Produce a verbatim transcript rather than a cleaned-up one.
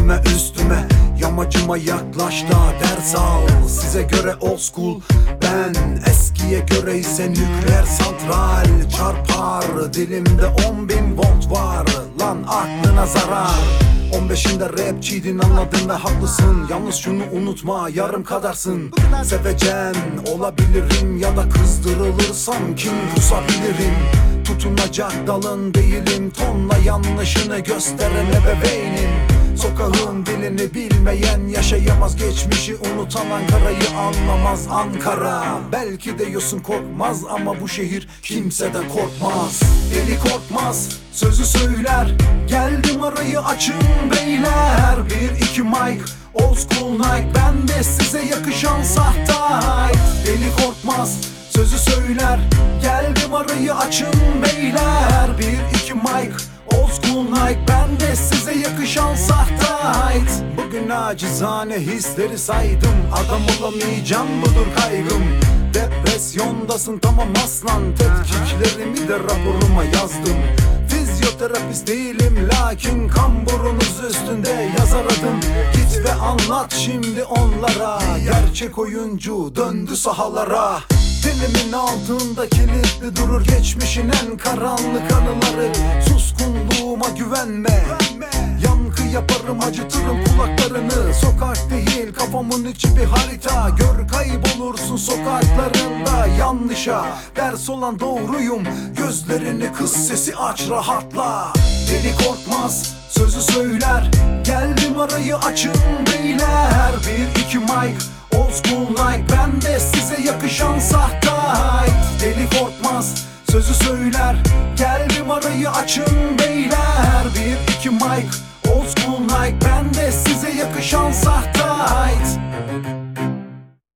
üstüme üstüme Yamacıma yaklaş da ders al. Size göre old school, ben eskiye göre ise nükleer santral. Çarpar dilimde on bin volt var, lan aklına zarar. on beşinde rapçiydin anladın ve haklısın. Yalnız şunu unutma, yarım kadarsın. Sevecen olabilirim ya da kızdırılırsam kin kusabilirim. Tutunacak dalın değilim, tonla yanlışını gösteren ebeveynim. Sokağın dilini bilmeyen yaşayamaz, geçmişi unutan Ankara'yı anlamaz. Ankara belki de yosun korkmaz ama bu şehir kimseden korkmaz. Deli korkmaz, sözü söyler, geldim arayı açın beyler. Bir iki mic, old school Nike, ben de size yakışan sahtay. Deli korkmaz, sözü söyler, geldim arayı açın beyler. Bir iki mic, old school Nike, ben de size yakışan sahtay. Bugün acizane hisleri saydım, adam olamayacağım budur kaygım. Depresyondasın tamam aslan, tetkiklerimi de raporuma yazdım. Fizyoterapist değilim lakin kamburunuz üstünde yazar adım. Git ve anlat şimdi onlara, gerçek oyuncu döndü sahalara. Dilimin altında kilitli durur geçmişin en karanlık anıları. Suskunluğuma güvenme, yankı yaparım, acıtırım kulaklarını. Sokak değil kafamın içi bir harita, gör kaybolursun sokaklarında. Yanlışa ders olan doğruyum, gözlerini kıs, sesi aç rahatla. Deli korkmaz, sözü söyler, geldim arayı açın beyler. Bir iki mic, old school Nike, ben de size yakışan sahtay. Deli korkmaz, sözü söyler, geldim arayı açın